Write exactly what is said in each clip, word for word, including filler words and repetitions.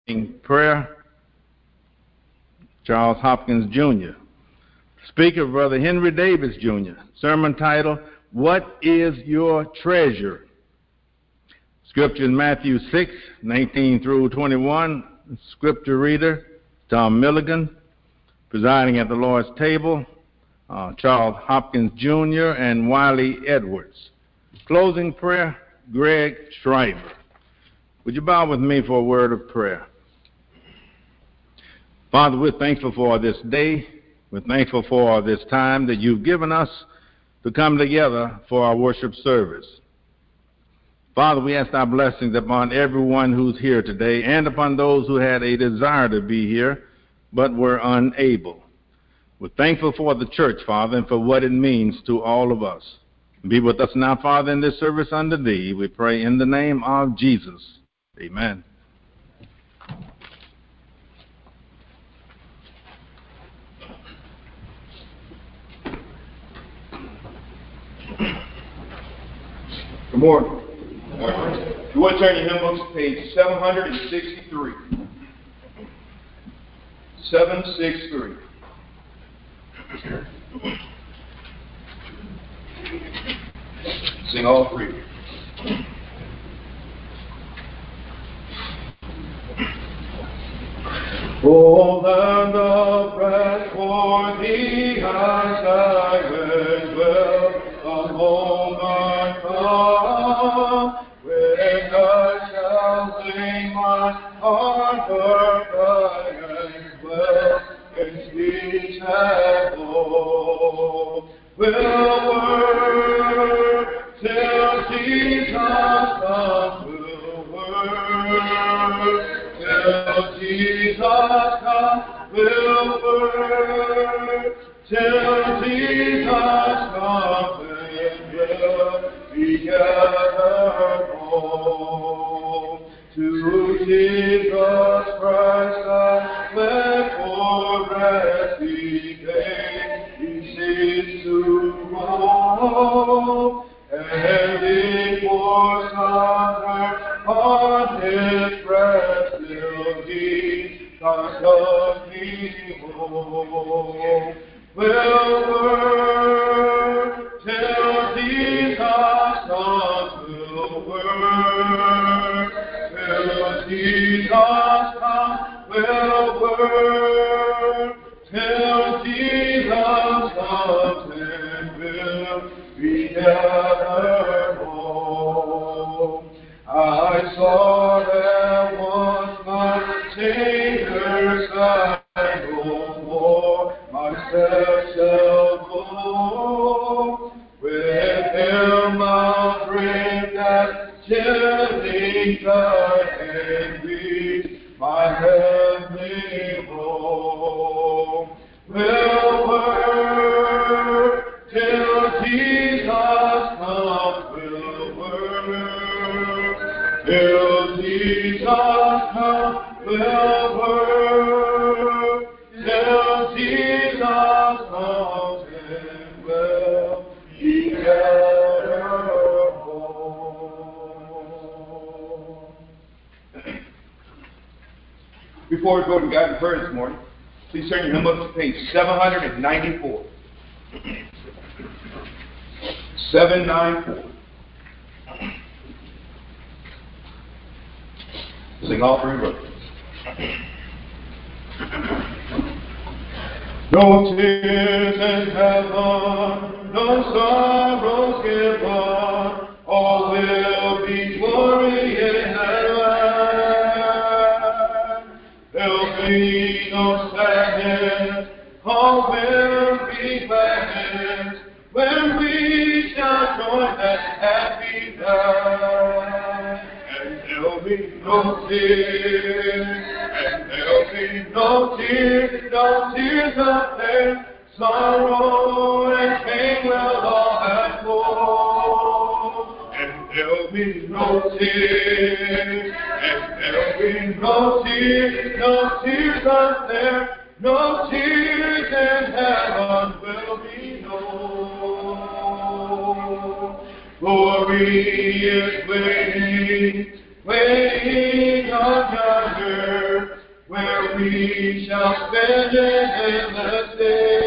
In prayer, Charles Hopkins, Junior Speaker, Brother Henry Davis, Junior Sermon title, What is Your Treasure? Scripture in Matthew six, nineteen through twenty-one. Scripture reader, Tom Milligan. Presiding at the Lord's table, uh, Charles Hopkins, Junior and Wiley Edwards. Closing prayer, Greg Shriver. Would you bow with me for a word of prayer? Father, we're thankful for this day. We're thankful for this time that you've given us to come together for our worship service. Father, we ask our blessings upon everyone who's here today and upon those who had a desire to be here but were unable. We're thankful for the church, Father, and for what it means to all of us. Be with us now, Father, in this service under thee. We pray in the name of Jesus. Amen. Good morning. Good morning. If you would turn your hymn books to page seven hundred sixty-three. seven sixty-three. Sing all three. O land of rest for thee as I will dwell, a moment come, when I shall sing my heart burden and dwell in speech and hope. Will work till Jesus comes, will work till Jesus comes, will work till Jesus comes, and will be gathered home. To Jesus Christ I fled for rest he came, he ceased to roam, and it was under on his breast till he conduct me home. Will work till Jesus comes, will work till Jesus comes, will work till Jesus comes, and will be gathered home. I saw that once my Savior's side, no more my steps shall go. With him I'll bring that chilling tide and reach my heavenly home. Will work till Jesus comes, will work till Jesus comes, will work till Jesus comes, and will be gathered home. Before we go to guided prayer this morning, please turn your hymn book to page seven hundred ninety-four. seven ninety-four. Sing all three verses. No tears in heaven, no sorrows given, all will be glory in that land. There'll be no sadness, all will be gladness, when we shall join that happy band. And there'll be no tears, and there'll be no tears, no tears of pain, sorrow and pain will all have flown. And there'll be no tears, and there'll be no tears, no tears of pain, no tears in heaven will be known. Glory is waiting, waiting on yonder where we shall spend an endless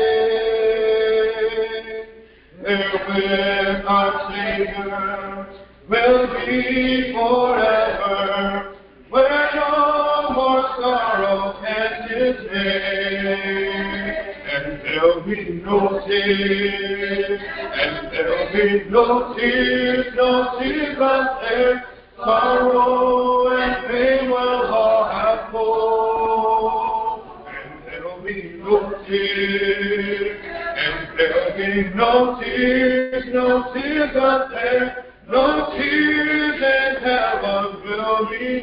day. There with our Savior will be forever, where no more sorrow and dismay. And there'll be no tears, and there'll be no tears, no tears but there. Sorrow and pain will all have flown, and there'll be no tears, and there'll be no tears, no tears but there. No tears in heaven will be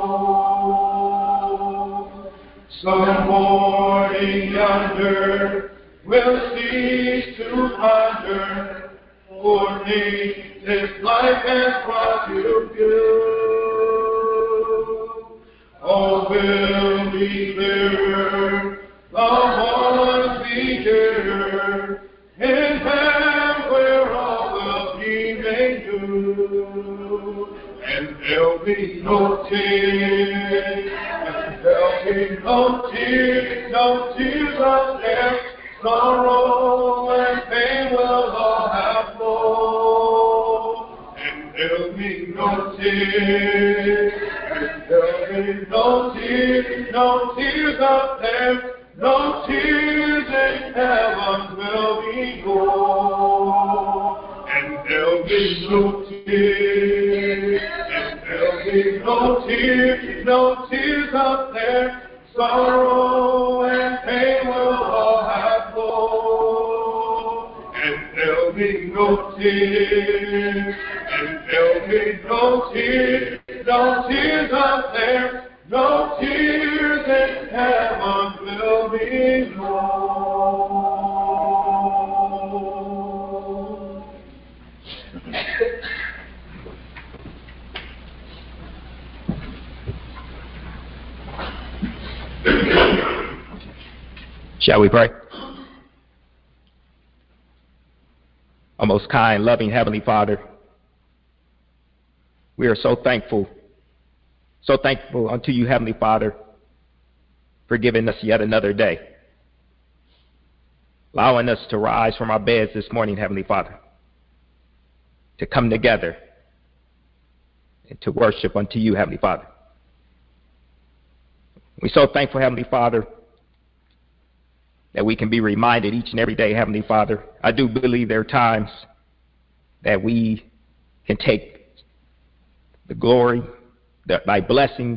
known. Some morning yonder will cease to ponder, for things this life has brought you good. All will be clearer, the ones be dearer, in heaven where all will be made new. And there'll be no tears, and there'll be no tears, no tears out there. Sorrow and pain will all have flown, and there'll be no tears, and there'll be no tears, no tears out there. No tears in heaven will be known, and there'll be no tears, and there'll be no tears, no tears out there. Sorrow and pain will all have flown, and there'll be no tears, and there'll be no tears, no tears out there. No tears in heaven will be known. Shall we pray? Our most kind, loving Heavenly Father, we are so thankful So thankful unto you, Heavenly Father, for giving us yet another day, allowing us to rise from our beds this morning, Heavenly Father, to come together and to worship unto you, Heavenly Father. We're so thankful, Heavenly Father, that we can be reminded each and every day, Heavenly Father. I do believe there are times that we can take the glory, thy blessings,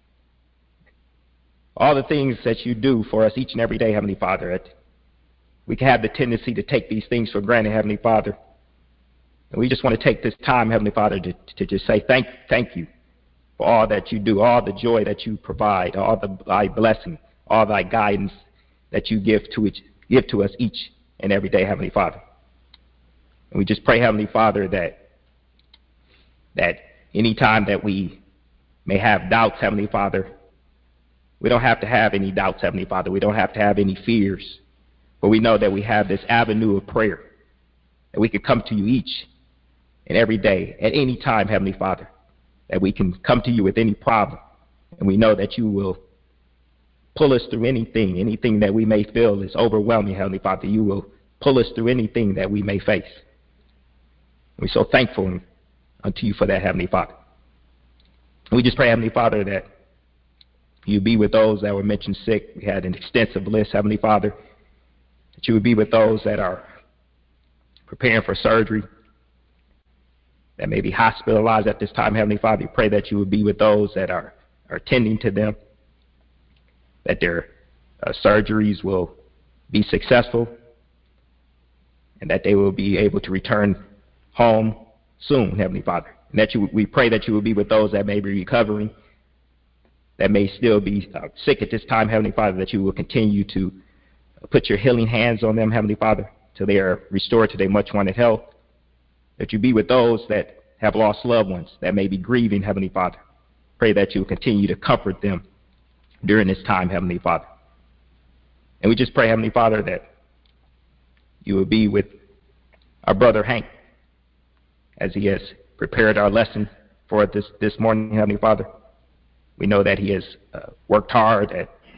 all the things that you do for us each and every day, Heavenly Father. That we can have the tendency to take these things for granted, Heavenly Father. And we just want to take this time, Heavenly Father, to, to just say thank, thank you for all that you do, all the joy that you provide, all the thy blessing, all thy guidance that you give to each, give to us each and every day, Heavenly Father. And we just pray, Heavenly Father, that that any time that we may have doubts, Heavenly Father, we don't have to have any doubts, Heavenly Father. We don't have to have any fears. But we know that we have this avenue of prayer, that we can come to you each and every day, at any time, Heavenly Father, that we can come to you with any problem. And we know that you will pull us through anything, anything that we may feel is overwhelming, Heavenly Father. You will pull us through anything that we may face. We're so thankful unto you for that, Heavenly Father. We just pray, Heavenly Father, that you be with those that were mentioned sick. We had an extensive list, Heavenly Father, that you would be with those that are preparing for surgery, that may be hospitalized at this time, Heavenly Father. We pray that you would be with those that are, are tending to them, that their uh, surgeries will be successful, and that they will be able to return home soon, Heavenly Father. And that you, we pray that you will be with those that may be recovering, that may still be uh, sick at this time, Heavenly Father, that you will continue to put your healing hands on them, Heavenly Father, till they are restored to their much wanted health. That you be with those that have lost loved ones, that may be grieving, Heavenly Father. Pray that you will continue to comfort them during this time, Heavenly Father. And we just pray, Heavenly Father, that you will be with our brother Hank as he has prepared our lesson for this, this morning, Heavenly Father. We know that he has uh, worked hard at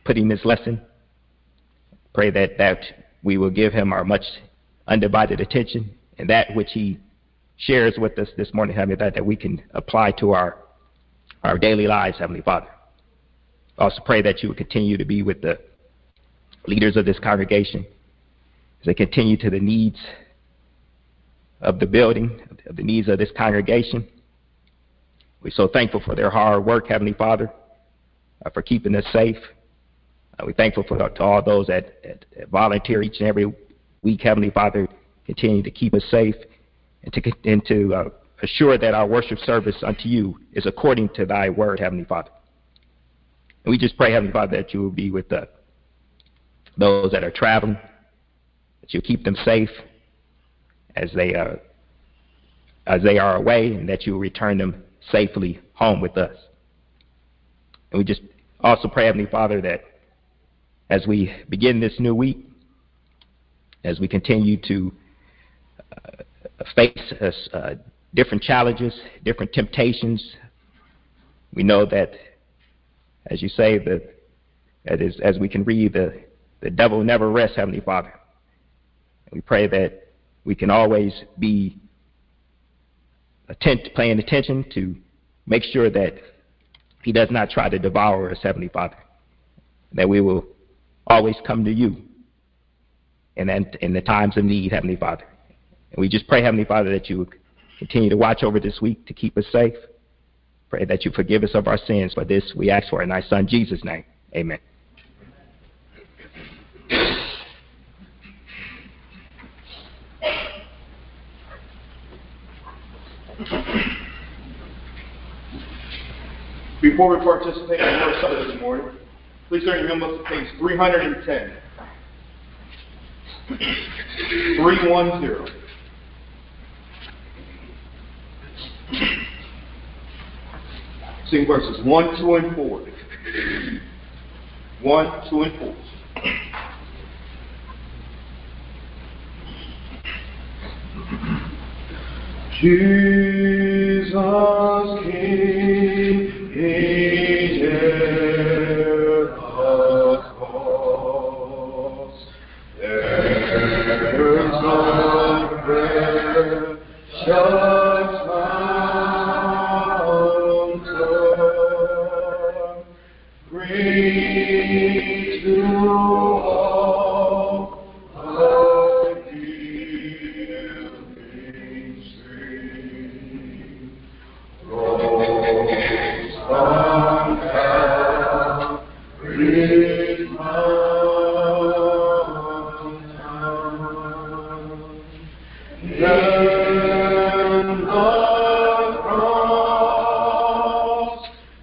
putting this lesson. Pray that, that we will give him our much undivided attention, and that which he shares with us this morning, Heavenly Father, that we can apply to our, our daily lives, Heavenly Father. Also pray that you would continue to be with the leaders of this congregation as they continue to the needs of the building, of the needs of this congregation. We're so thankful for their hard work, Heavenly Father, uh, for keeping us safe. Uh, we're thankful for to all those that, that, that volunteer each and every week, Heavenly Father, continue to keep us safe and to, and to uh, assure that our worship service unto you is according to thy word, Heavenly Father. And we just pray, Heavenly Father, that you will be with the, those that are traveling, that you keep them safe as they, uh, as they are away, and that you will return them safely home with us. And we just also pray, Heavenly Father, that as we begin this new week, as we continue to uh, face uh, different challenges, different temptations, we know that, as you say, that as, as we can read, the, the devil never rests, Heavenly Father. And we pray that we can always be attent, paying attention to make sure that he does not try to devour us, Heavenly Father. That we will always come to you in, in the times of need, Heavenly Father. And we just pray, Heavenly Father, that you would continue to watch over this week to keep us safe. Pray that you forgive us of our sins. For this we ask for in thy Son, Jesus' name. Amen. Before we participate in worship this morning, please turn your hymnals to page three hundred ten. three one zero. Sing verses one, two, and four. one, two, and four. Jesus King, He heard the cross. There's no precious fountain, free to all a giving stream. Rose from Calvary's mountain, and the cross,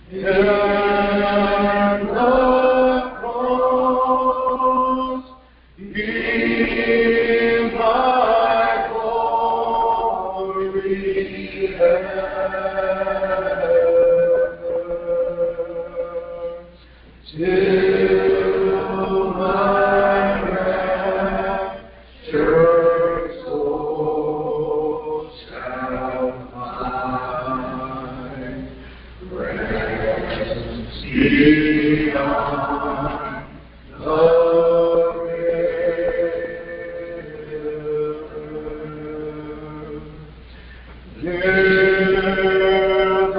and the cross, in thy glory ever, till my raptured soul shall find rest beyond the river. Near the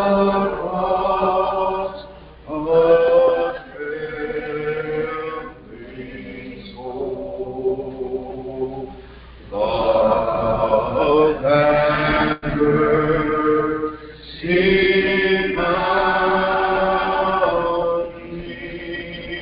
cross of failing soul, love and mercy found me.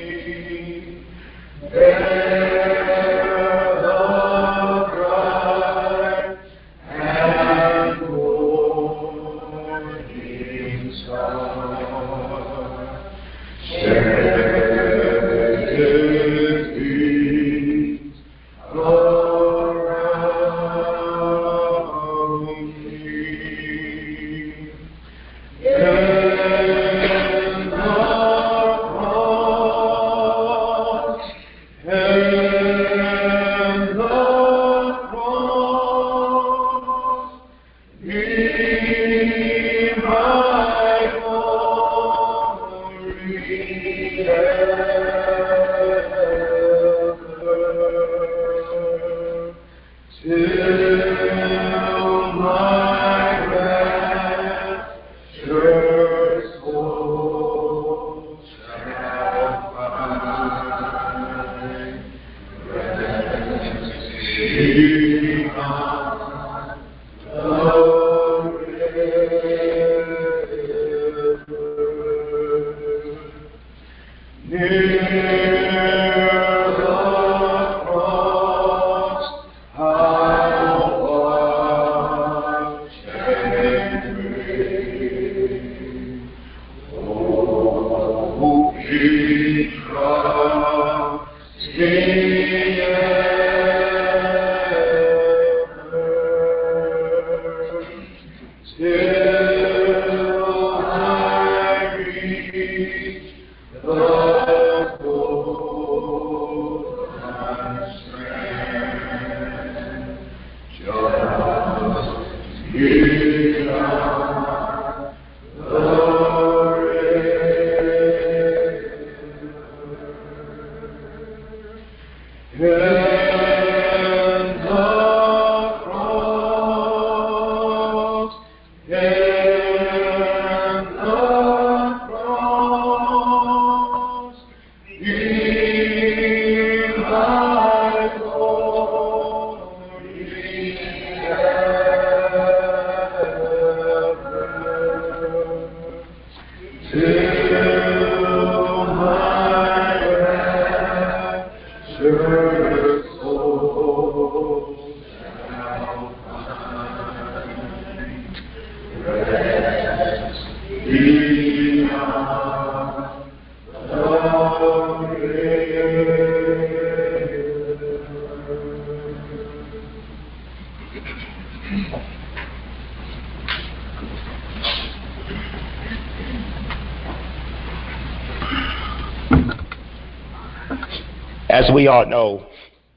As we all know,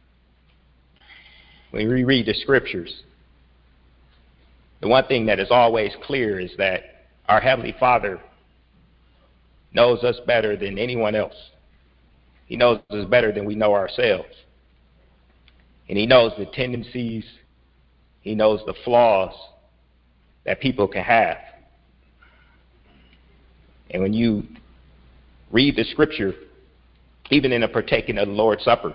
when we read the scriptures, the one thing that is always clear is that our Heavenly Father knows us better than anyone else. He knows us better than we know ourselves. And He knows the tendencies, He knows the flaws that people can have. And when you read the scripture, even in the partaking of the Lord's Supper,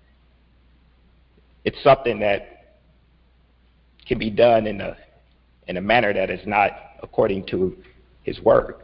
it's something that can be done in a in a manner that is not according to His word.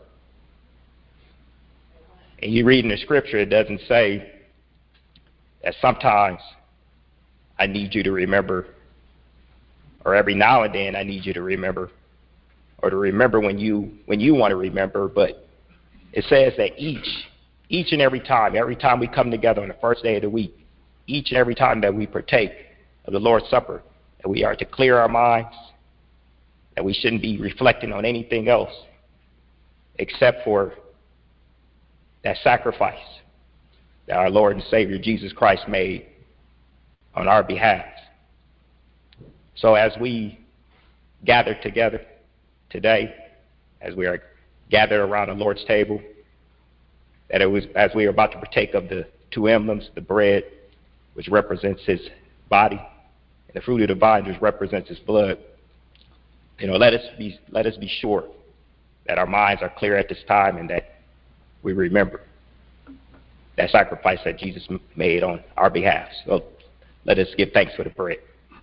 And you read in the scripture, it doesn't say that sometimes I need you to remember, or every now and then I need you to remember, or to remember when you when you want to remember, but it says that each Each and every time, every time we come together on the first day of the week, each and every time that we partake of the Lord's Supper, that we are to clear our minds, that we shouldn't be reflecting on anything else except for that sacrifice that our Lord and Savior Jesus Christ made on our behalf. So as we gather together today, as we are gathered around the Lord's table, that it was as we are about to partake of the two emblems, the bread, which represents His body, and the fruit of the vine, which represents His blood. You know, let us be let us be sure that our minds are clear at this time, and that we remember that sacrifice that Jesus made on our behalf. So let us give thanks for the bread.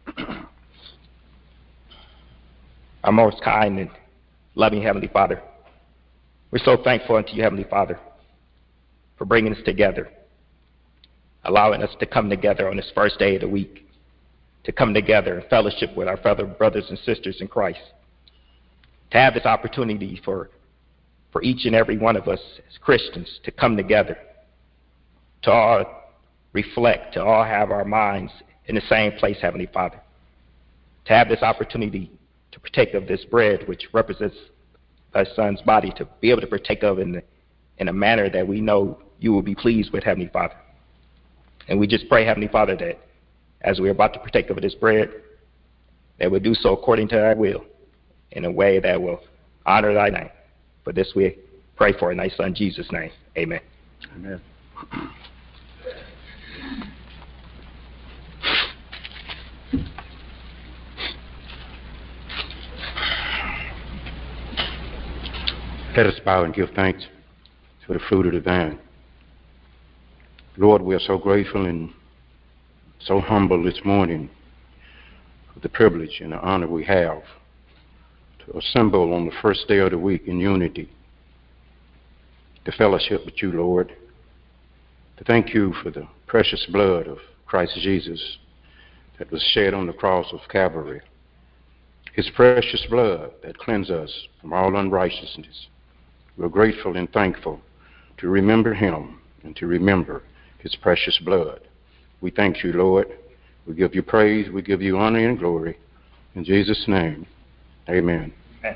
Our most kind and loving Heavenly Father, we're so thankful unto you, Heavenly Father, for bringing us together, allowing us to come together on this first day of the week, to come together in fellowship with our fellow brothers and sisters in Christ, to have this opportunity for, for each and every one of us as Christians to come together, to all reflect, to all have our minds in the same place, Heavenly Father, to have this opportunity to partake of this bread, which represents Thy Son's body, to be able to partake of in, the, in a manner that we know you will be pleased with, Heavenly Father. And we just pray, Heavenly Father, that as we're about to partake of this bread, that we'll do so according to Thy will, in a way that will honor Thy name. For this we pray for in Thy Son Jesus' name. Amen. Amen. Let us bow and give thanks for the fruit of the vine. Lord, we are so grateful and so humble this morning for the privilege and the honor we have to assemble on the first day of the week in unity, to fellowship with you, Lord, to thank you for the precious blood of Christ Jesus that was shed on the cross of Calvary, his precious blood that cleansed us from all unrighteousness. We're grateful and thankful to remember him and to remember his precious blood. We thank you, Lord. We give you praise. We give you honor and glory. In Jesus' name, amen. Amen.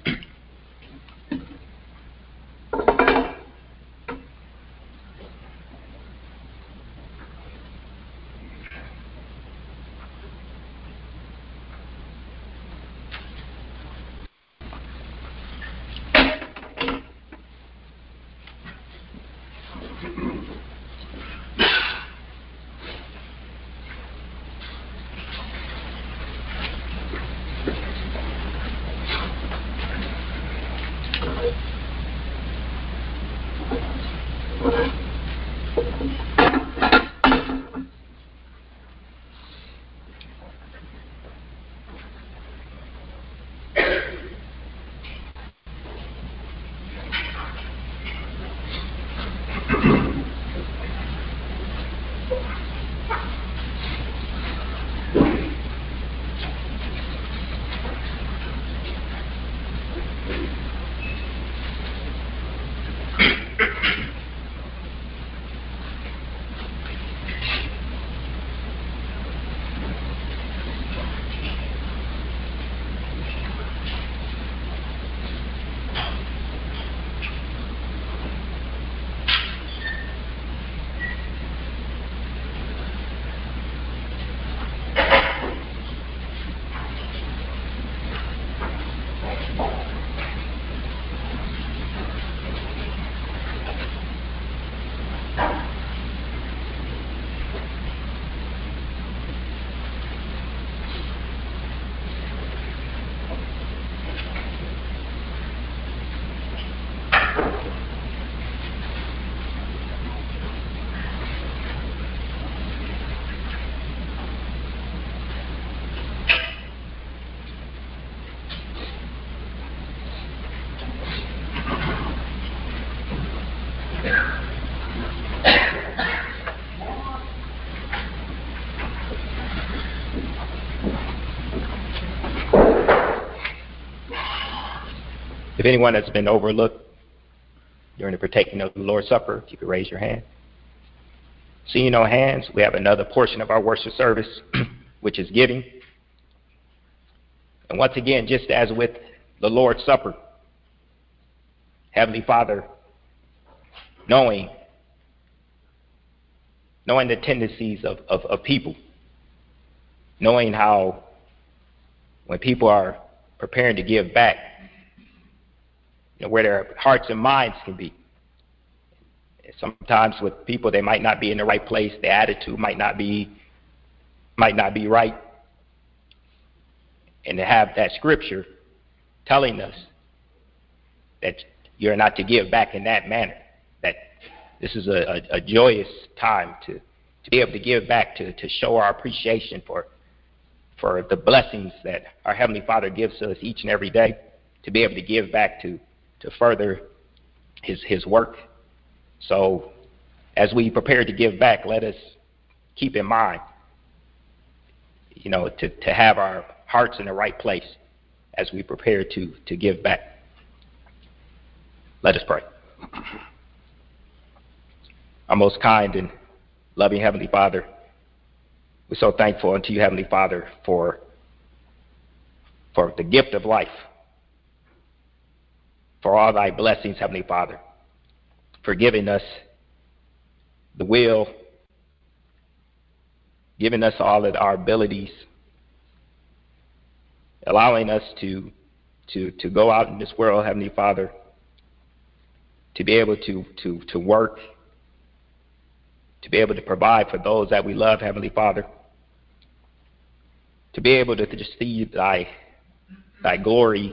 If anyone has been overlooked during the partaking of the Lord's Supper, if you could raise your hand. Seeing no hands, we have another portion of our worship service, which is giving. And once again, just as with the Lord's Supper, Heavenly Father, knowing, knowing the tendencies of, of, of people, knowing how when people are preparing to give back, you know, where their hearts and minds can be. Sometimes with people, they might not be in the right place. The attitude might not be, might not be right. And to have that scripture telling us that you're not to give back in that manner, that this is a, a, a joyous time to, to be able to give back, to, to show our appreciation for, for the blessings that our Heavenly Father gives us each and every day, to be able to give back to to further his his work. So as we prepare to give back, let us keep in mind, you know, to, to have our hearts in the right place as we prepare to, to give back. Let us pray. Our most kind and loving Heavenly Father, we're so thankful unto you, Heavenly Father, for, for the gift of life, for all thy blessings, Heavenly Father, for giving us the will, giving us all of our abilities, allowing us to, to, to go out in this world, Heavenly Father, to be able to, to, to work to be able to provide for those that we love, Heavenly Father, to be able to just see thy, thy glory,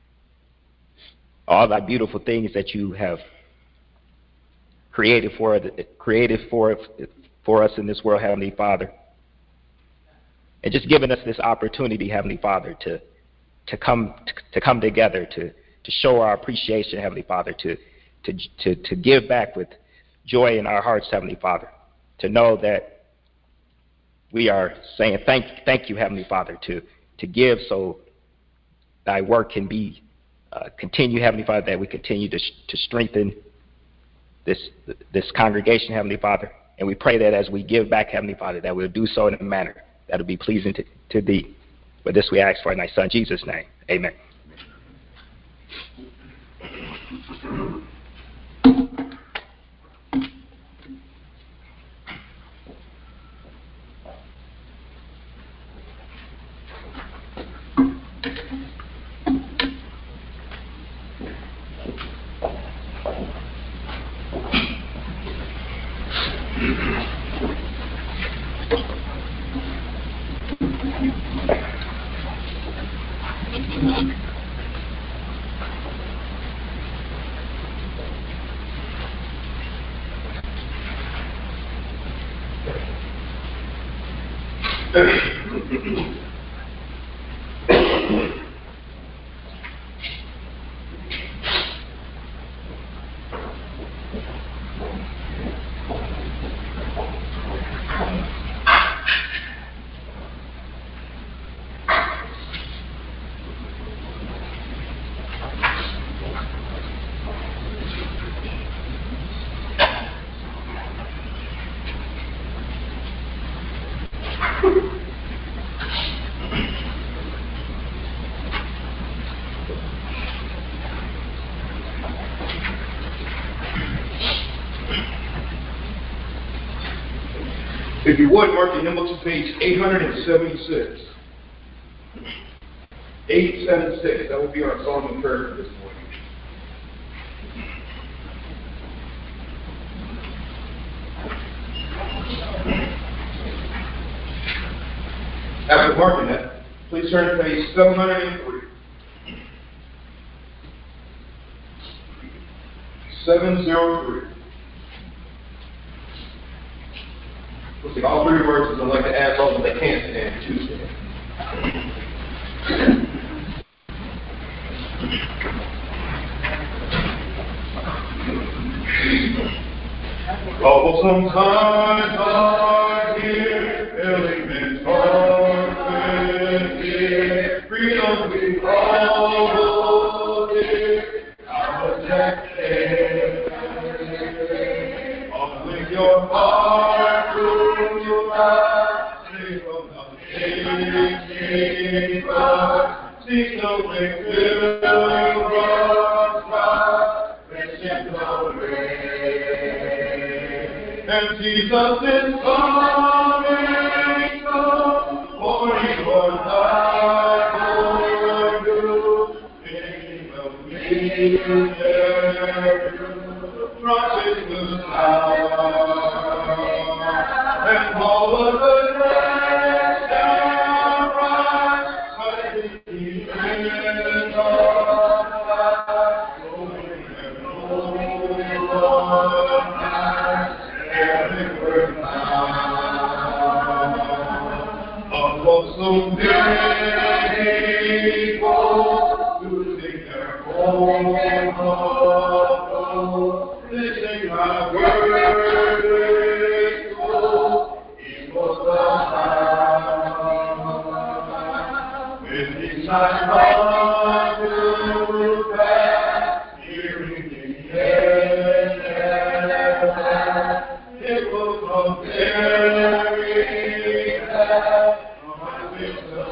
all thy beautiful things that you have created for, created for, for us in this world, Heavenly Father. And just giving us this opportunity, Heavenly Father, to, to, come, to, to come together, to, to show our appreciation, Heavenly Father, to, to, to, to give back with joy in our hearts, Heavenly Father, to know that we are saying thank, thank you, Heavenly Father, to, to give so thy work can be uh, continue, Heavenly Father, that we continue to, to strengthen this, this congregation, Heavenly Father. And we pray that as we give back, Heavenly Father, that we'll do so in a manner that will be pleasing to, to thee. For this we ask for in thy Son, Jesus' name. Amen. If you would, mark your hymn to page eight seventy-six. eight seventy-six, that will be our song and prayer for this morning. After marking that, please turn to page seven hundred three. seven oh three. We'll take all three verses. I'd like to ask all that they can stand to stand. Oh, sometimes I hear elements heart fear, freedom we all dear, our protected. Uplift your heart to your heart, sing from the aching heart, seek the way to God's God, receive the way. And Jesus is coming, come, for he was died for you, making of me there. The trumpet will sound, and all of the dead shall rise, but he is God, going and going on. Everywhere found, of lonesome people who sing their home home, listening my word grateful, equals the sound. When these times come to pass, hearing the end. It will come very fast, my wisdom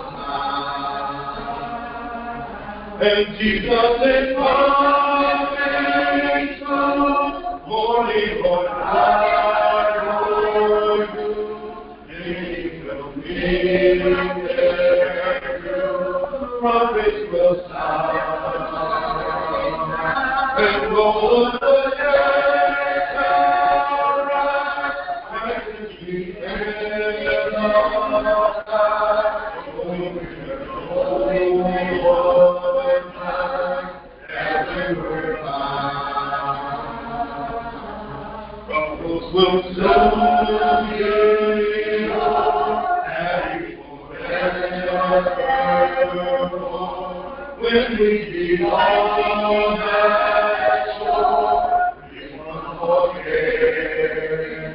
now. And Jesus is coming soon, morning on high, Lord, he will be there too. Trumpets will sound, and all the dead shall rise. will soon be all happy forevermore. When we belong at shore, we won't forget.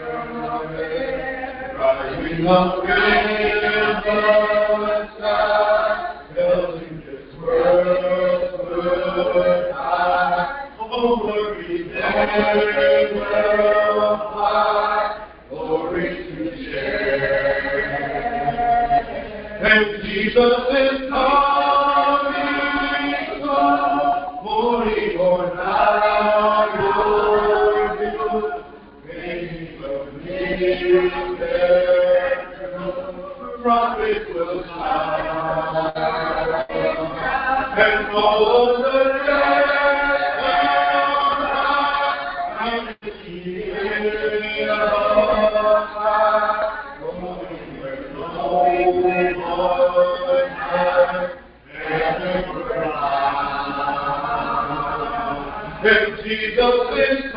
Rising up in the sky, telling this world goodbye. Over we will fly, glory to share. And Jesus is coming soon, morning or night, Lord, you may believe there, the trumpet will sound, and all of the dead will rise, and the of high, going where no one has ever gone. And Jesus is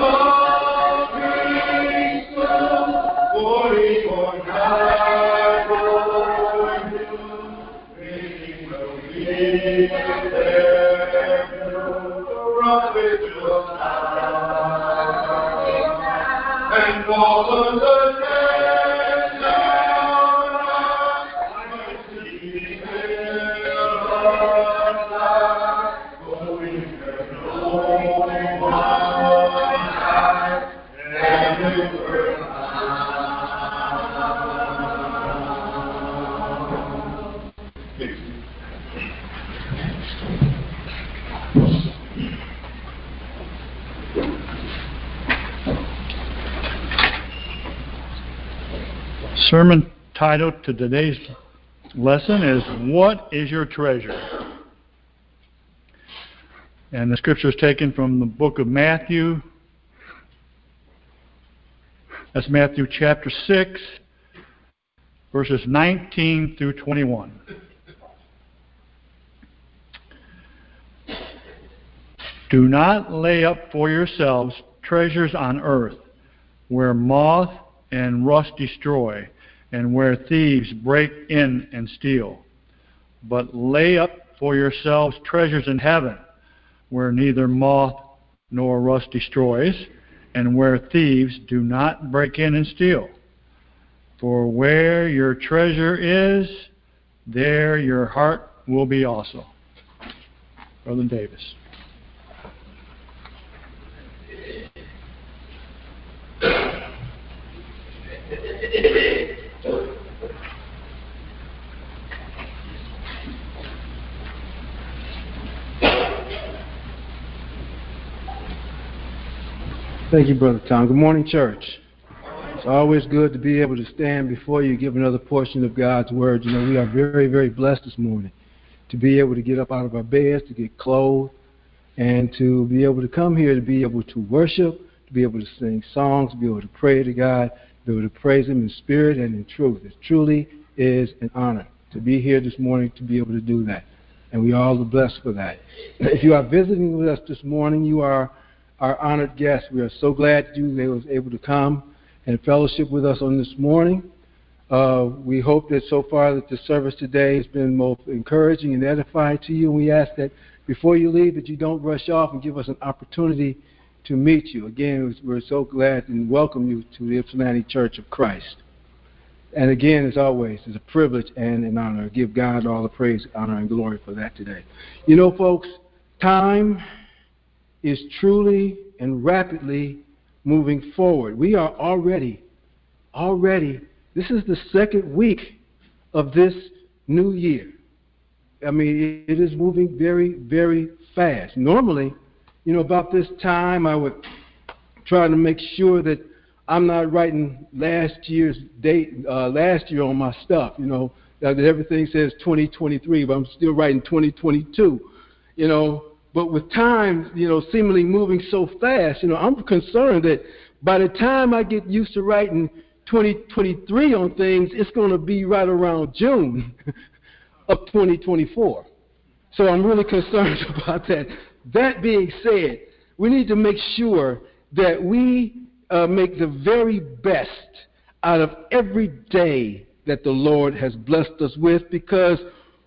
coming soon, morning or night, Lord, you may believe there, the trumpet will sound, and all of the dead shall rise, and see him alive, going where no one has ever gone. Sermon title to today's lesson is What is Your Treasure? And the scripture is taken from the book of Matthew. That's Matthew chapter six, verses nineteen through twenty-one. Do not lay up for yourselves treasures on earth, where moth and rust destroy, and where thieves break in and steal. But lay up for yourselves treasures in heaven, where neither moth nor rust destroys, and where thieves do not break in and steal. For where your treasure is, there your heart will be also. Brother Davis. Thank you, Brother Tom. Good morning, church. It's always good to be able to stand before you, give another portion of God's Word. You know, we are very, very blessed this morning to be able to get up out of our beds, to get clothed, and to be able to come here to be able to worship, to be able to sing songs, to be able to pray to God, to be able to praise Him in spirit and in truth. It truly is an honor to be here this morning to be able to do that. And we all are blessed for that. If you are visiting with us this morning, you are our honored guest. We are so glad that you were able to come and fellowship with us on this morning. Uh, we hope that so far that the service today has been most encouraging and edifying to you. And we ask that before you leave that you don't rush off and give us an opportunity to meet you. Again, we're so glad and welcome you to the Ypsilanti Church of Christ. And again, as always, it's a privilege and an honor. Give God all the praise, honor, and glory for that today. You know, folks, time is truly and rapidly moving forward. We are already, already, this is the second week of this new year. I mean, it is moving very, very fast. Normally, you know, about this time, I would try to make sure that I'm not writing last year's date, uh, last year on my stuff, you know, that everything says twenty twenty-three, but I'm still writing twenty twenty-two, you know. But with time, you know, seemingly moving so fast, you know, I'm concerned that by the time I get used to writing twenty twenty-three on things, it's going to be right around June of twenty twenty-four. So I'm really concerned about that. That being said, we need to make sure that we uh, make the very best out of every day that the Lord has blessed us with, because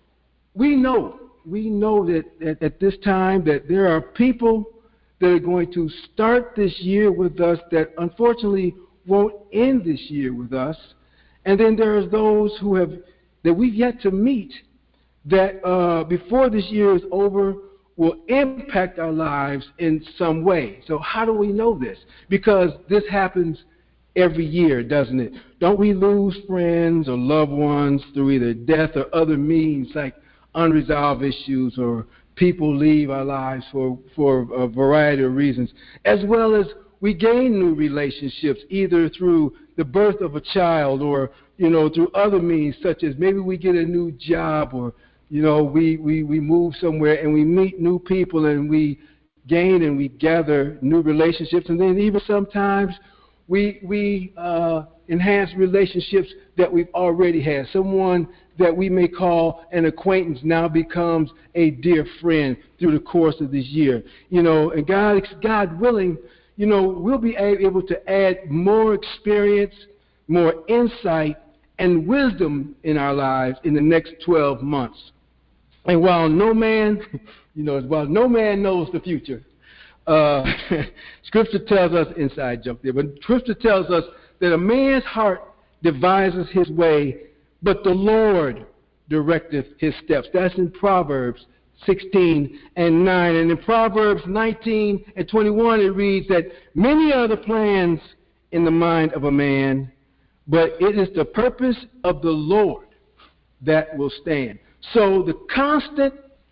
we know, we know that at, at this time that there are people that are going to start this year with us that unfortunately won't end this year with us. And then there's those who have, that we've yet to meet, that uh, before this year is over will impact our lives in some way. So how do we know this? Because this happens every year, doesn't it? Don't we lose friends or loved ones through either death or other means, like unresolved issues, or people leave our lives for, for a variety of reasons, as well as we gain new relationships, either through the birth of a child or, you know, through other means, such as maybe we get a new job, or, you know, we, we, we move somewhere and we meet new people and we gain and we gather new relationships. And then even sometimes we, we uh, enhance relationships that we've already had. Someone that we may call an acquaintance now becomes a dear friend through the course of this year. You know, and God, God willing, you know, we'll be able to add more experience, more insight, and wisdom in our lives in the next twelve months. And while no man, you know, while no man knows the future, uh, Scripture tells us, inside joke there, but Scripture tells us that a man's heart devises his way, but the Lord directeth his steps. That's in Proverbs sixteen and nine. And in Proverbs nineteen and twenty-one, it reads that many are the plans in the mind of a man, but it is the purpose of the Lord that will stand. So the constant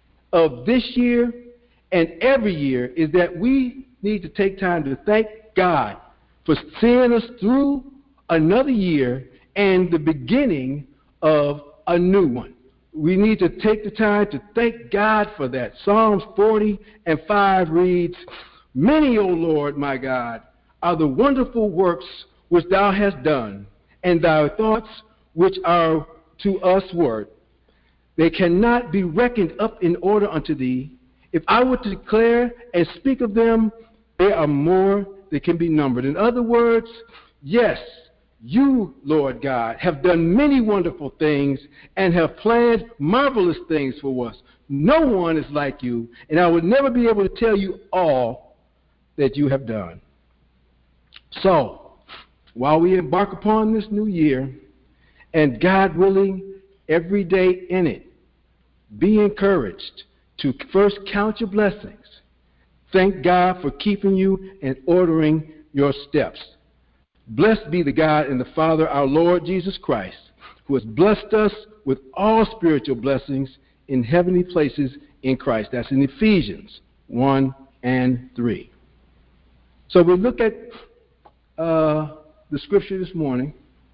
of this year and every year is that we need to take time to thank God for seeing us through another year and the beginning of a new one. We need to take the time to thank God for that. Psalms forty and five reads, "Many, O Lord, my God, are the wonderful works which thou hast done, and thy thoughts which are to us word. They cannot be reckoned up in order unto thee. If I were to declare and speak of them, there are more that can be numbered." In other words, yes, you, Lord God, have done many wonderful things and have planned marvelous things for us. No one is like you, and I would never be able to tell you all that you have done. So, while we embark upon this new year, and God willing, every day in it, be encouraged to first count your blessings. Thank God for keeping you and ordering your steps. Blessed be the God and the Father, our Lord Jesus Christ, who has blessed us with all spiritual blessings in heavenly places in Christ. That's in Ephesians one and three. So we look at uh, the scripture this morning,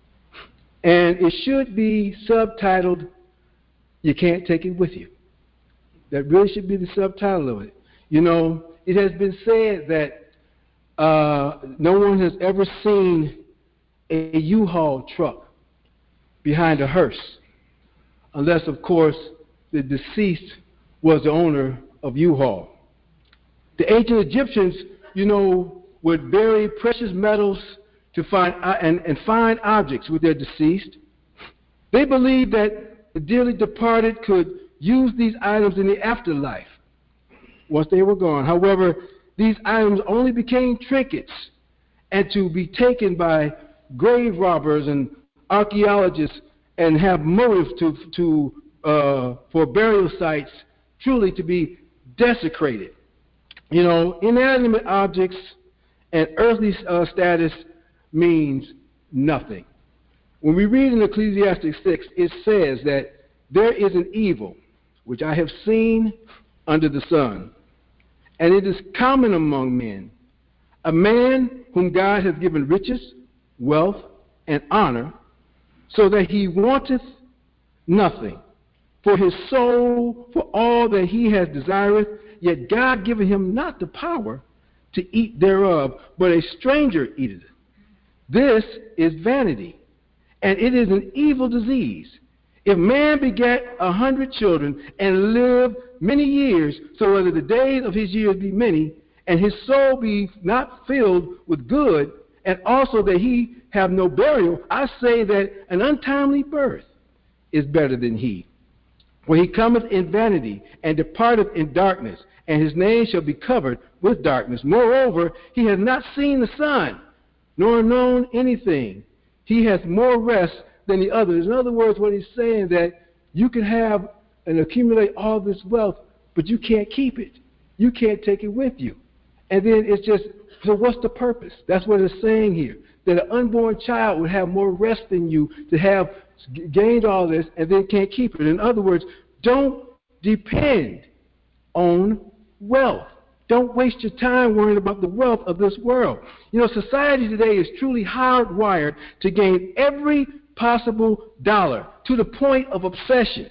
and it should be subtitled, "You Can't Take It With You." That really should be the subtitle of it. You know, it has been said that uh, no one has ever seen a U-Haul truck behind a hearse, unless, of course, the deceased was the owner of U-Haul. The ancient Egyptians, you know, would bury precious metals to find uh, and, and find objects with their deceased. They believed that the dearly departed could use these items in the afterlife once they were gone. However, these items only became trinkets and to be taken by grave robbers and archaeologists and have motive to, to uh, for burial sites truly to be desecrated. You know, inanimate objects and earthly uh, status means nothing. When we read in Ecclesiastes six, it says that there is an evil which I have seen under the sun, and it is common among men, a man whom God has given riches, wealth, and honor, so that he wanteth nothing for his soul, for all that he has desireth, yet God giveth him not the power to eat thereof, but a stranger eateth it. This is vanity, and it is an evil disease. If man begat a hundred children and live many years, so whether the days of his years be many, and his soul be not filled with good, and also that he have no burial, I say that an untimely birth is better than he. For he cometh in vanity, and departeth in darkness, and his name shall be covered with darkness. Moreover, he has not seen the sun, nor known anything. He has more rest than the others. In other words, what he's saying that you can have and accumulate all this wealth, but you can't keep it. You can't take it with you. And then it's just, so what's the purpose? That's what it's saying here. That an unborn child would have more rest than you to have gained all this and then can't keep it. In other words, don't depend on wealth. Don't waste your time worrying about the wealth of this world. You know, society today is truly hardwired to gain every possible dollar to the point of obsession.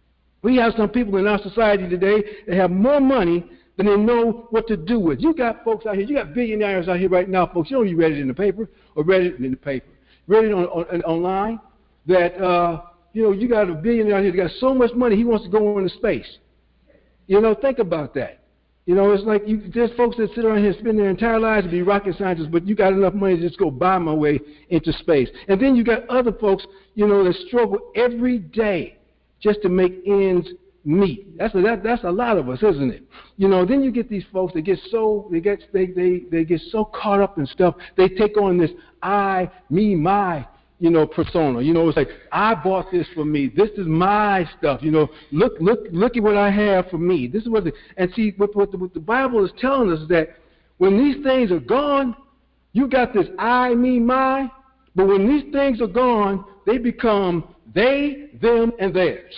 We have some people in our society today that have more money than they know what to do with. You got folks out here, you got billionaires out here right now, folks. You don't even read it in the paper or read it in the paper. Read it on, on, online that, uh, you know, you got a billionaire out here that got so much money he wants to go into space. You know, think about that. You know, it's like you, there's folks that sit around here and spend their entire lives to be rocket scientists, but you got enough money to just go buy my way into space. And then you got other folks, you know, that struggle every day just to make ends meet. That's a, that, that's a lot of us, isn't it? You know, then you get these folks that get so they get they, they they get so caught up in stuff. They take on this I, me, my, you know, persona. You know, it's like I bought this for me. This is my stuff. You know, look look look at what I have for me. This is what the, and see what, what, the, what the Bible is telling us is that when these things are gone, you got this I, me, my. But when these things are gone, they become they, them, and theirs.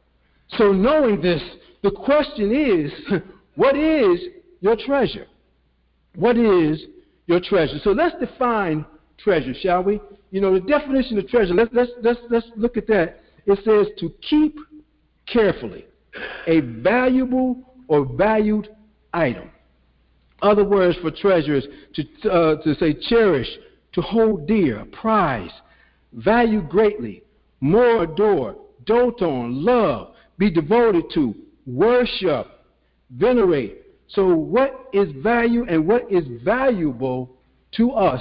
So knowing this, the question is, what is your treasure? What is your treasure? So let's define treasure, shall we? You know, the definition of treasure, let's, let's, let's, let's look at that. It says to keep carefully a valuable or valued item. Other words for treasure is to, uh, to say cherish, to hold dear, prize, value greatly, more adore, dote on, love, be devoted to, worship, venerate. So what is value and what is valuable to us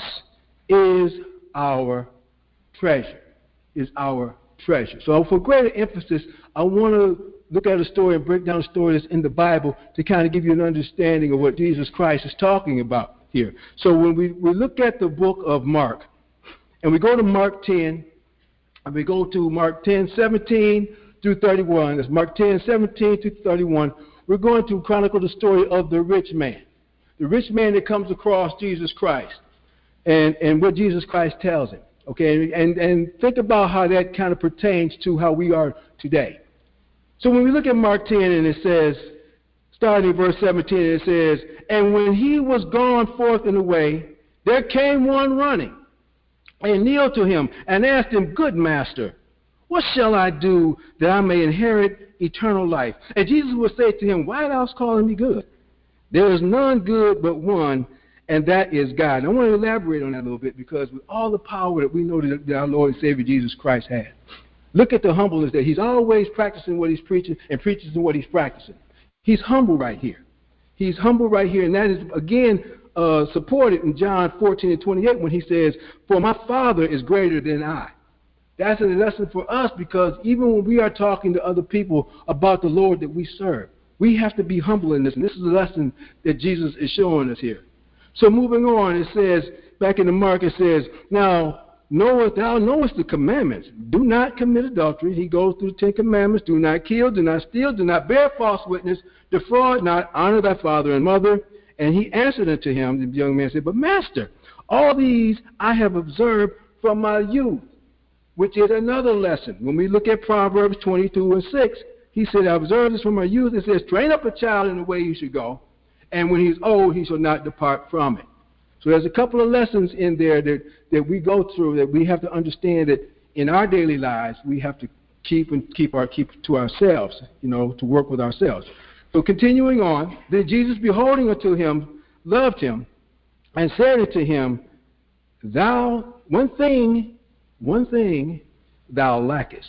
is our treasure, is our treasure. So for greater emphasis, I want to look at a story and break down a story that's in the Bible to kind of give you an understanding of what Jesus Christ is talking about here. So when we, we look at the book of Mark, and we go to Mark ten, and we go to Mark ten, seventeen through thirty-one. That's Mark ten, seventeen through thirty-one. We're going to chronicle the story of the rich man. The rich man that comes across Jesus Christ and, and what Jesus Christ tells him. Okay, and, and think about how that kind of pertains to how we are today. So when we look at Mark ten and it says, starting in verse seventeen, it says, and when he was gone forth in the way, there came one running and kneeled to him and asked him, good master, what shall I do that I may inherit eternal life? And Jesus would say to him, why thou calling me good? There is none good but one, and that is God. And I want to elaborate on that a little bit because with all the power that we know that our Lord and Savior Jesus Christ had, look at the humbleness that he's always practicing what he's preaching and preaches what he's practicing. He's humble right here. He's humble right here, and that is, again, uh, supported in John fourteen and twenty-eight when he says, for my Father is greater than I. That's a lesson for us because even when we are talking to other people about the Lord that we serve, we have to be humble in this. And this is a lesson that Jesus is showing us here. So moving on, it says, back in the Mark, it says, now, knowest thou knowest the commandments. Do not commit adultery. He goes through the Ten Commandments. Do not kill, do not steal, do not bear false witness, defraud not, honor thy father and mother. And he answered unto him, the young man said, but master, all these I have observed from my youth. Which is another lesson. When we look at Proverbs twenty-two and six, he said, I observed this from my youth. It says, train up a child in the way he should go, and when he's old, he shall not depart from it. So there's a couple of lessons in there that, that we go through that we have to understand that in our daily lives, we have to keep and keep our keep to ourselves, you know, to work with ourselves. So continuing on, then Jesus, beholding unto him, loved him, and said unto him, thou, one thing, one thing thou lackest.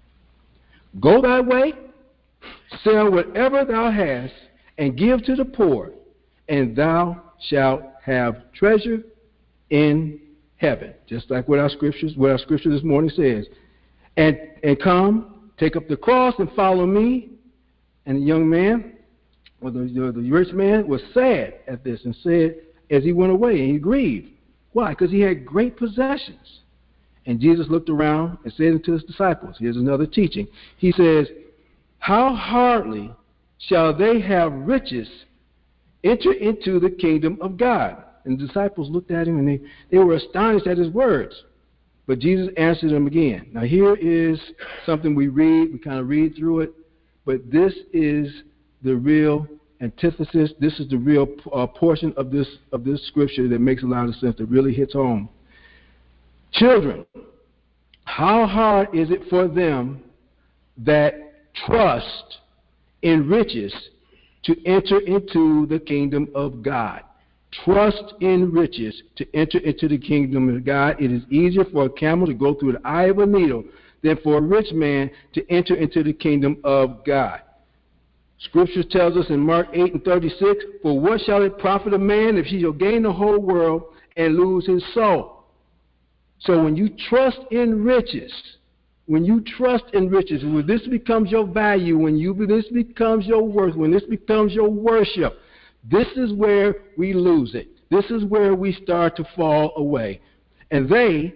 Go thy way, sell whatever thou hast, and give to the poor, and thou shalt have treasure in heaven, just like what our scriptures, what our scripture this morning says. And and come, take up the cross and follow me. And the young man, or the, the, the rich man, was sad at this and said, as he went away, and he grieved. Why? Because he had great possessions. And Jesus looked around and said unto his disciples, here's another teaching. He says, how hardly shall they have riches enter into the kingdom of God? And the disciples looked at him and they, they were astonished at his words. But Jesus answered them again. Now here is something we read, we kind of read through it, but this is the real antithesis. This is the real uh, portion of this of this scripture that makes a lot of sense, that really hits home. Children, how hard is it for them that trust in riches to enter into the kingdom of God? Trust in riches to enter into the kingdom of God. It is easier for a camel to go through the eye of a needle than for a rich man to enter into the kingdom of God. Scripture tells us in Mark eight and thirty-six, for what shall it profit a man if he shall gain the whole world and lose his soul? So when you trust in riches, when you trust in riches, when this becomes your value, when you this becomes your worth, when this becomes your worship, this is where we lose it. This is where we start to fall away. And they,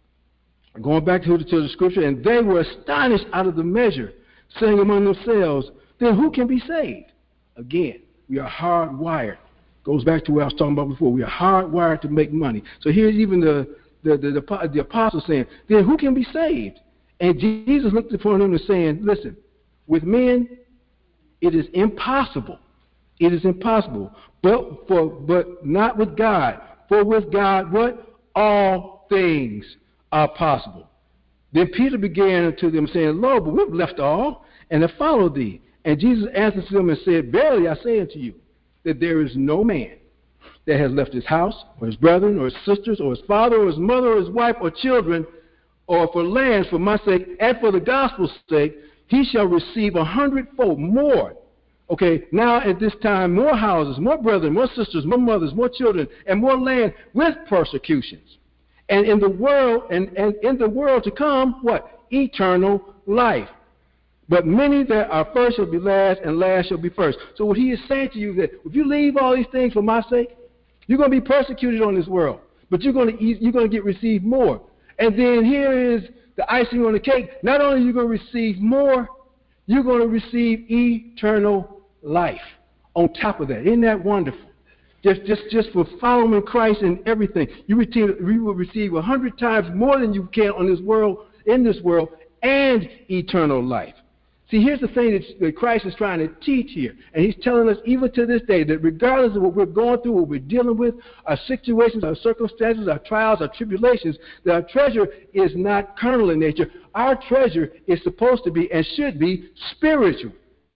going back to the, to the scripture, and they were astonished out of the measure, saying among themselves, then who can be saved? Again, we are hardwired. Goes back to what I was talking about before. We are hardwired to make money. So here's even the, the, the, the, the apostle saying, then who can be saved? And Jesus looked upon them and saying, listen, with men, it is impossible. It is impossible. But for but not with God. For with God, what? All things are possible. Then Peter began unto them, saying, Lord, but we've left all, and have followed thee. And Jesus answered them and said, verily I say unto you, that there is no man that has left his house, or his brethren, or his sisters, or his father, or his mother, or his wife, or children, or for lands for my sake, and for the gospel's sake, he shall receive a hundredfold more. Okay, now at this time, more houses, more brethren, more sisters, more mothers, more children, and more land with persecutions. And in the world, and, and in the world to come, what? Eternal life. But many that are first shall be last, and last shall be first. So what he is saying to you is that if you leave all these things for my sake, you're going to be persecuted on this world, but you're going to eat, you're going to get received more. And then here is the icing on the cake. Not only are you going to receive more, you're going to receive eternal life on top of that. Isn't that wonderful? Just, just, just for following Christ and everything, you, receive, you will receive a hundred times more than you can on this world, in this world, and eternal life. See, here's the thing that, that Christ is trying to teach here. And he's telling us even to this day that regardless of what we're going through, what we're dealing with, our situations, our circumstances, our trials, our tribulations, that our treasure is not carnal in nature. Our treasure is supposed to be and should be spiritual.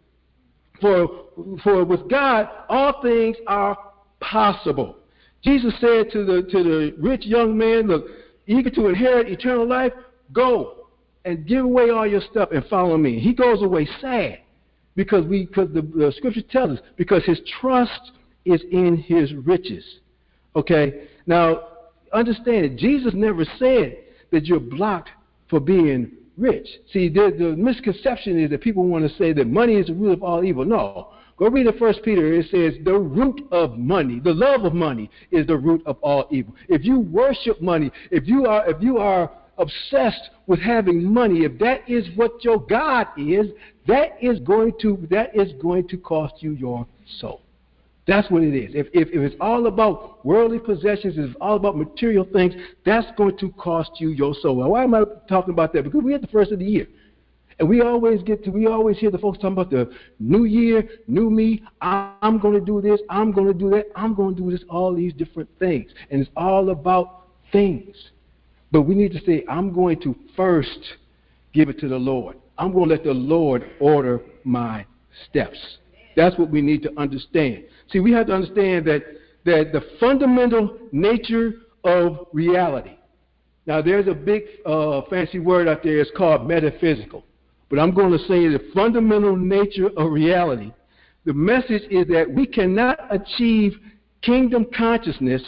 For, for with God, all things are possible. Jesus said to the, to the rich young man, look, eager to inherit eternal life, go and give away all your stuff and follow me. He goes away sad because we because the, the scripture tells us because his trust is in his riches. Okay? Now, understand it. Jesus never said that you're blocked for being rich. See, the, the misconception is that people want to say that money is the root of all evil. No. Go read in First Peter. It says the root of money, the love of money, is the root of all evil. If you worship money, if you are if you are obsessed with having money, if that is what your God is, that is going to that is going to cost you your soul. That's what it is. If, if, if it's all about worldly possessions, if it's all about material things, that's going to cost you your soul. Now, why am I talking about that? Because we're at the first of the year. And we always get to, we always hear the folks talking about the new year, new me, I'm going to do this, I'm going to do that, I'm going to do this, all these different things. And it's all about things. But we need to say, I'm going to first give it to the Lord. I'm going to let the Lord order my steps. That's what we need to understand. See, we have to understand that, that the fundamental nature of reality. Now, there's a big uh, fancy word out there. It's called metaphysical. But I'm going to say the fundamental nature of reality. The message is that we cannot achieve kingdom consciousness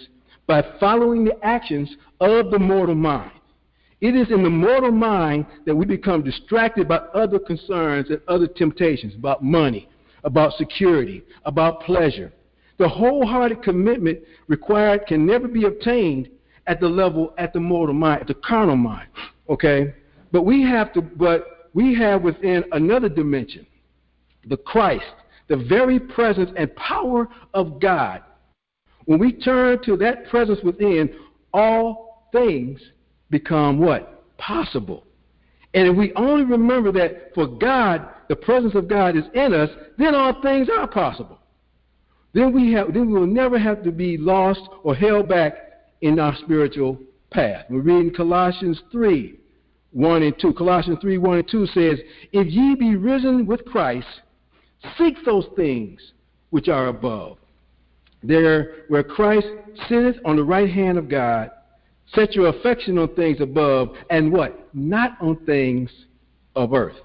by following the actions of the mortal mind. It is in the mortal mind that we become distracted by other concerns and other temptations, about money, about security, about pleasure. The wholehearted commitment required can never be obtained at the level, at the mortal mind, at the carnal mind, okay? But we have to, but we have within another dimension, the Christ, the very presence and power of God. When we turn to that presence within, all things become what? Possible. And if we only remember that for God, the presence of God is in us, then all things are possible. Then we have, then we will never have to be lost or held back in our spiritual path. We're reading Colossians three, one and two. Colossians three, one and two says, if ye be risen with Christ, seek those things which are above, there where Christ sitteth on the right hand of God. Set your affection on things above, and what? Not on things of earth.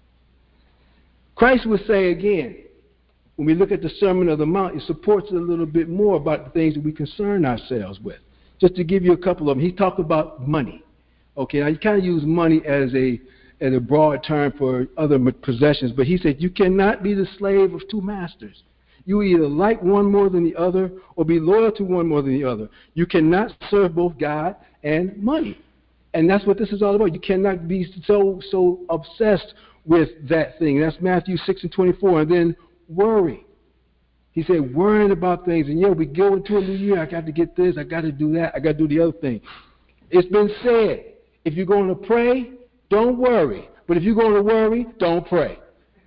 Christ would say again, when we look at the Sermon on the Mount, it supports it a little bit more about the things that we concern ourselves with. Just to give you a couple of them, he talked about money. Okay, now you kind of use money as a as a broad term for other possessions, but he said you cannot be the slave of two masters. You either like one more than the other or be loyal to one more than the other. You cannot serve both God and money. And that's what this is all about. You cannot be so so obsessed with that thing. That's Matthew six and twenty-four. And then worry. He said worrying about things. And yeah, we go into a new year. I got to get this. I got to do that. I got to do the other thing. It's been said, if you're going to pray, don't worry. But if you're going to worry, don't pray.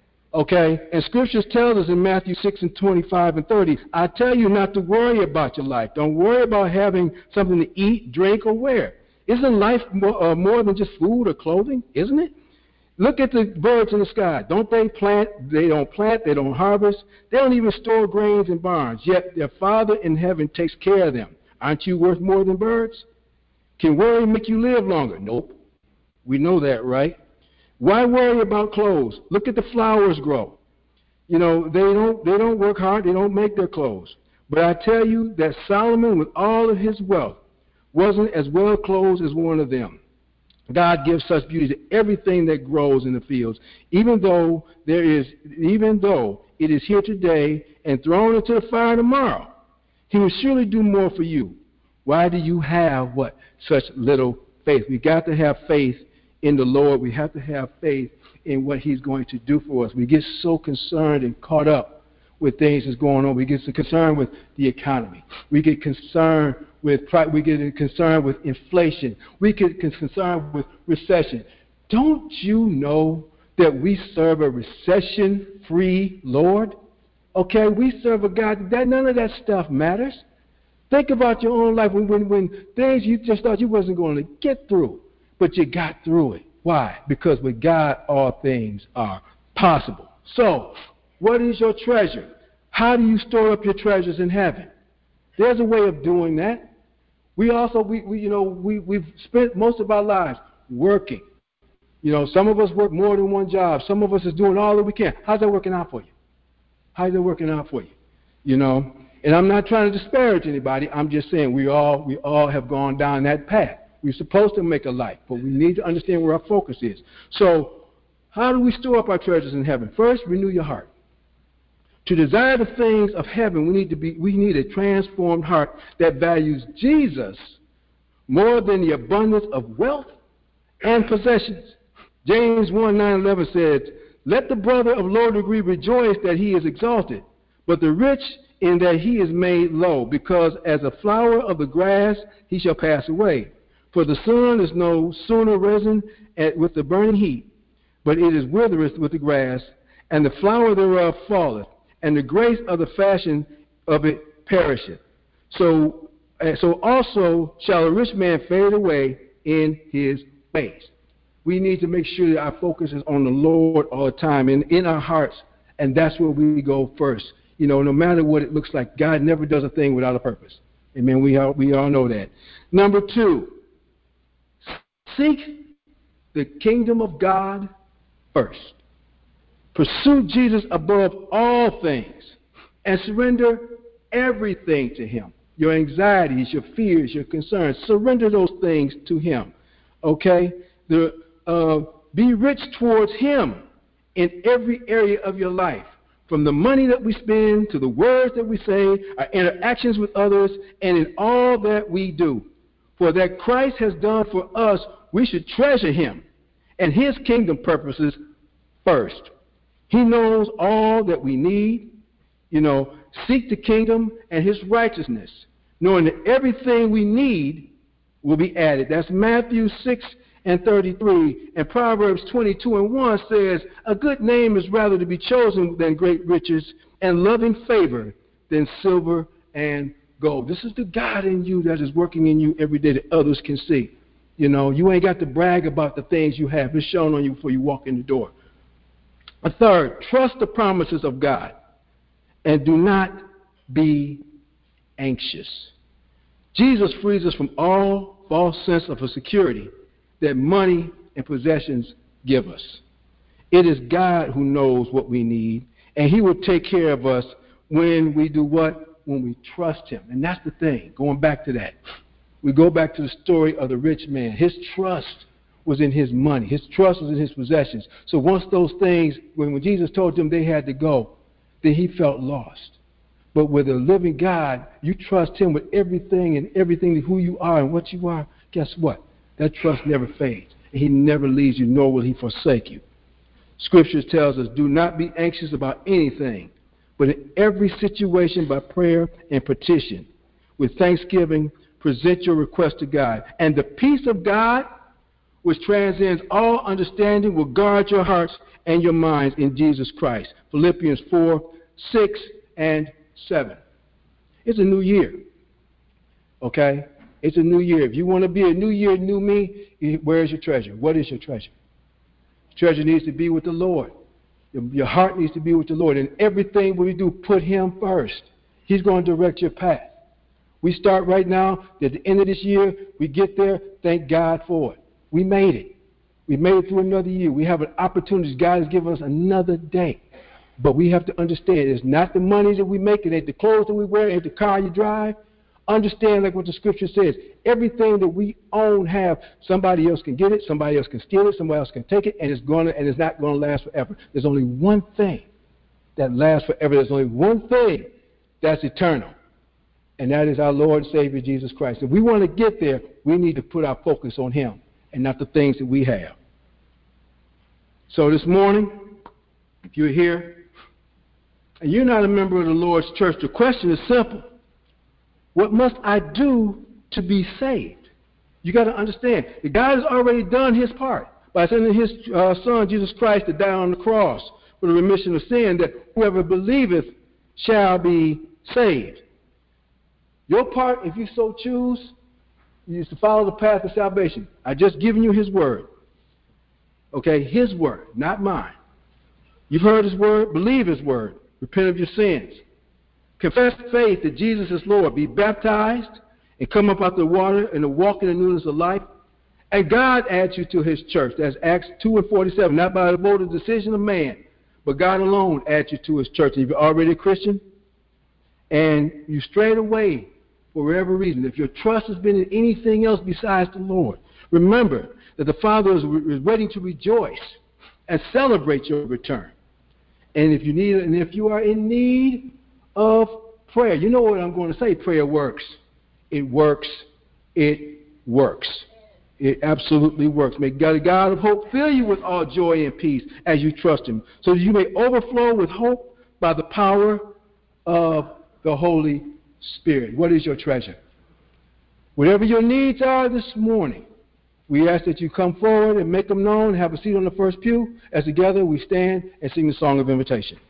Okay? And scriptures tell us in Matthew six and twenty-five and thirty, I tell you not to worry about your life. Don't worry about having something to eat, drink, or wear. Isn't life more, uh, more than just food or clothing? Isn't it? Look at the birds in the sky. Don't they plant? They don't plant. They don't harvest. They don't even store grains in barns. Yet their Father in heaven takes care of them. Aren't you worth more than birds? Can worry make you live longer? Nope. We know that, right? Why worry about clothes? Look at the flowers grow. You know, they don't they don't work hard. They don't make their clothes. But I tell you that Solomon, with all of his wealth, wasn't as well clothed as one of them. God gives such beauty to everything that grows in the fields, even though there is, even though it is here today and thrown into the fire tomorrow. He will surely do more for you. Why do you have what? Such little faith. We got to have faith in the Lord. We have to have faith in what He's going to do for us. We get so concerned and caught up with things that's going on. We get so concerned with the economy. We get concerned with we get concerned with inflation. We get concerned with recession. Don't you know that we serve a recession-free Lord? Okay, we serve a God that none of that stuff matters. Think about your own life when, when, when things you just thought you wasn't going to get through, but you got through it. Why? Because with God, all things are possible. So, what is your treasure? How do you store up your treasures in heaven? There's a way of doing that. We also, we, we you know, we, we've spent most of our lives working. You know, some of us work more than one job. Some of us is doing all that we can. How's that working out for you? How's that working out for you? You know, and I'm not trying to disparage anybody. I'm just saying we all we all have gone down that path. We're supposed to make a life, but we need to understand where our focus is. So, how do we store up our treasures in heaven? First, renew your heart. To desire the things of heaven, we need to be we need a transformed heart that values Jesus more than the abundance of wealth and possessions. James one, nine, eleven says, let the brother of low degree rejoice that he is exalted, but the rich in that he is made low, because as a flower of the grass he shall pass away. For the sun is no sooner risen at, with the burning heat, but it is withereth with the grass, and the flower thereof falleth, and the grace of the fashion of it perisheth. So, uh, so also shall a rich man fade away in his ways. We need to make sure that our focus is on the Lord all the time and in our hearts, and that's where we go first. You know, no matter what it looks like, God never does a thing without a purpose. Amen. We all, we all know that. Number two, seek the kingdom of God first. Pursue Jesus above all things and surrender everything to Him. your anxieties, your fears, your concerns. Surrender those things to him, okay? The, uh, be rich towards him in every area of your life, from the money that we spend to the words that we say, our interactions with others, and in all that we do. For that Christ has done for us, we should treasure him and his kingdom purposes first. He knows all that we need. You know, seek the kingdom and his righteousness, knowing that everything we need will be added. That's Matthew six and thirty-three. And Proverbs twenty-two and one says, a good name is rather to be chosen than great riches, and loving favor than silver and gold. This is the God in you that is working in you every day that others can see. You know, you ain't got to brag about the things you have. It's shown on you before you walk in the door. A third, trust the promises of God and do not be anxious. Jesus frees us from all false sense of a security that money and possessions give us. It is God who knows what we need, and he will take care of us when we do what? When we trust him. And that's the thing, going back to that. We go back to the story of the rich man. His trust was in his money. His trust was in his possessions. So once those things, when, when Jesus told them they had to go, then he felt lost. But with a living God, you trust him with everything and everything, who you are and what you are. Guess what? That trust never fades. And he never leaves you, nor will he forsake you. Scripture tells us, do not be anxious about anything, but in every situation by prayer and petition, with thanksgiving, present your request to God. And the peace of God, which transcends all understanding, will guard your hearts and your minds in Jesus Christ. Philippians four, six, and seven. It's a new year. Okay? It's a new year. If you want to be a new year, new me, where's your treasure? What is your treasure? Treasure needs to be with the Lord. Your heart needs to be with the Lord. And everything we do, put him first. He's going to direct your path. We start right now. At the end of this year, we get there. Thank God for it. We made it. We made it through another year. We have an opportunity. God has given us another day. But we have to understand, it's not the money that we make, it ain't the clothes that we wear, it ain't the car you drive. Understand, like what the scripture says, everything that we own, have, somebody else can get it, somebody else can steal it, somebody else can take it, and it's going to, and it's not going to last forever. There's only one thing that lasts forever. There's only one thing that's eternal, and that is our Lord and Savior Jesus Christ. If we want to get there, we need to put our focus on him and not the things that we have. So this morning, if you're here and you're not a member of the Lord's church, the question is simple. What must I do to be saved? You got to understand that God has already done his part by sending his uh, son, Jesus Christ, to die on the cross for the remission of sin, that whoever believeth shall be saved. Your part, if you so choose, is to follow the path of salvation. I've just given you his word. Okay, his word, not mine. You've heard his word, believe his word, repent of your sins. Confess faith that Jesus is Lord. Be baptized and come up out the water and to walk in the newness of life. And God adds you to his church. That's Acts two and forty-seven. Not by the vote of decision of man, but God alone adds you to his church. And if you're already a Christian and you strayed away for whatever reason, if your trust has been in anything else besides the Lord, remember that the Father is, is waiting to rejoice and celebrate your return. And if you need, and if you are in need of prayer, you know what I'm going to say. Prayer works. It works. It works. It absolutely works. May God, the God of hope fill you with all joy and peace as you trust him, so that you may overflow with hope by the power of the Holy Spirit. What is your treasure? Whatever your needs are this morning, we ask that you come forward and make them known, have a seat on the first pew. As together we stand and sing the song of invitation.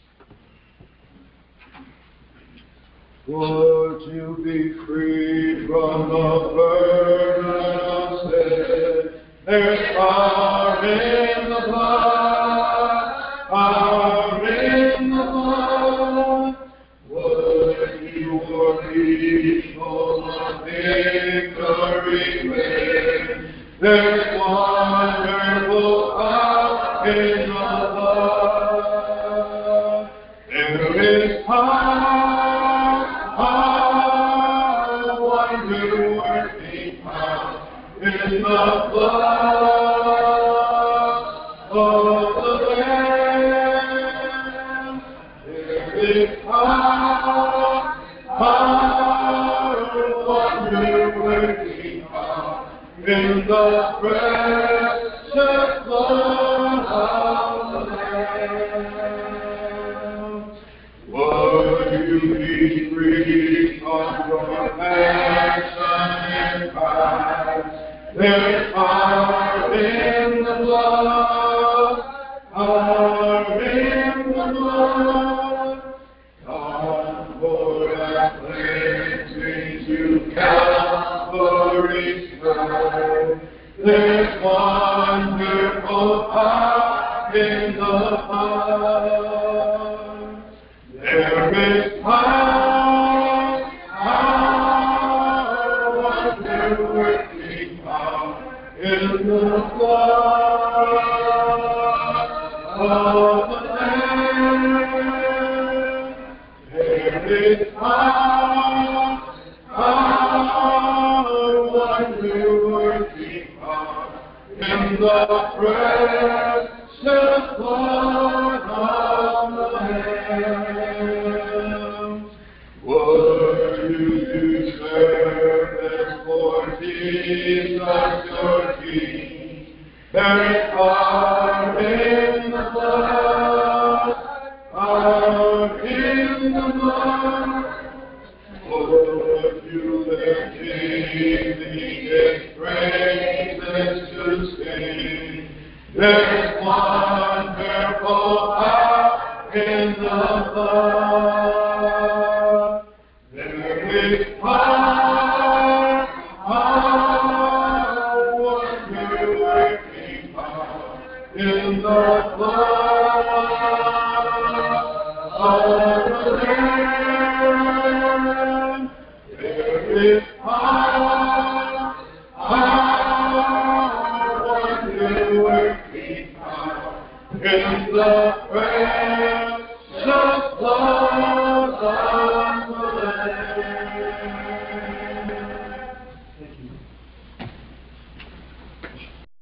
Would you be free from the burden of sin? There's power in the blood, power in the blood. Would you be full of victory win? There's wonderful power in the blood. There is power. blood of the Lamb. There is power, power, wonder-working power in the precious blood of the Lamb. Would you be free from your passion and pride? There is power in the blood, power in the blood. Come for that cleansing to Calvary's side. There's wonderful power in the blood. There is power, power, wonder-working power in the blood of the Lamb. There is power, power, wonder-working power in the precious blood of the Lamb. Would you do service for Jesus your King? There is power in the blood, power in the blood. Would you let Jesus praises to sing? There is wonderful power in the blood. There is power, power, wonder-working power in the blood of the Lamb. There is power, power, wonder-working power in the precious blood of